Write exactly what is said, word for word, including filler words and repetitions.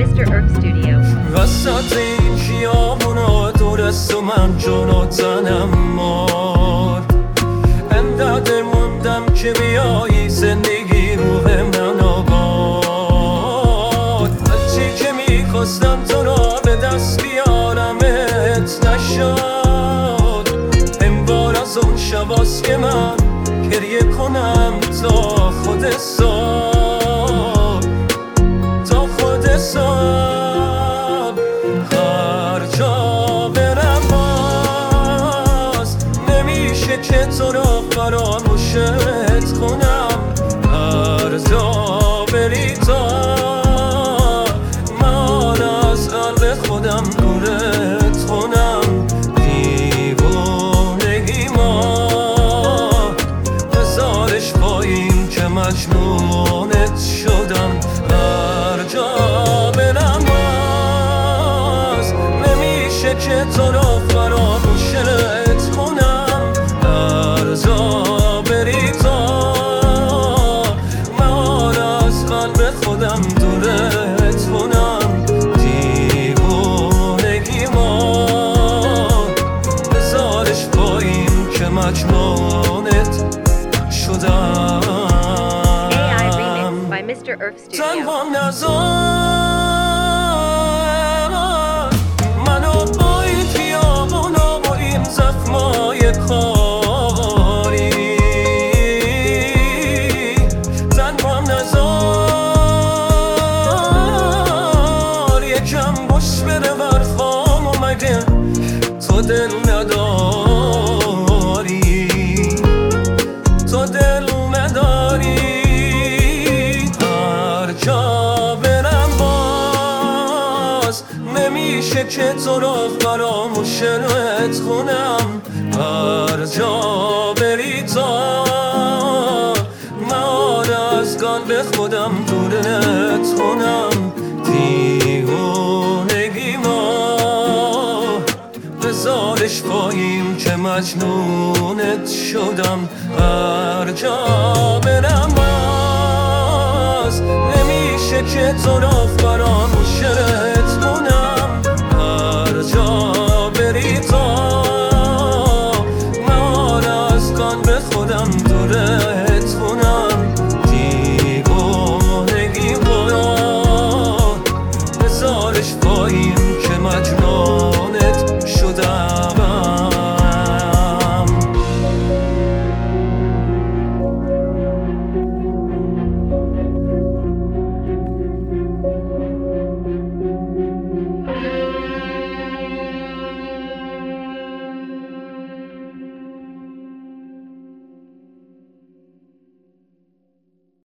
mister Irk Studio. وسط این خیابونا دور است و من جون و تنم مرد، انقدر موندم که بیایی زندگی روح من آباد. هرچی که میخواستم تو را به دست بیارمت نشد، امبار از اون شباست که من گریه کنم تا خود صبح، تا خود صبح. هر جا برم باز نمیشه که تو را فراموشت کنم، هر جا بری تا من از قلب خودم دورت کنم. دیوونگی ما بذارش پایین که مجنونت شدم، هر جا برم باز نمیشه که تو را فراموشت کنم، هر جا بری تا من از قلب خودم دورت کنم. دیوونگی ما بذارش پایین که مجنونت شدم. A I remix by mister Irk Studio. تنها نذار منو با این خیابونا و این زخمای کاری، تنها نذار یکم گوش بره برخام و مگه تو دل نداری، تو دل نداری. هر جا برم باز نمیشه که تو را فراموشت کنم، هر جا بری تا من از قلب خودم دورت کنم. دیوونگی ما بذارش پایین که مجنونت شدم، هر جا برم باز نمیشه که تو را فراموشت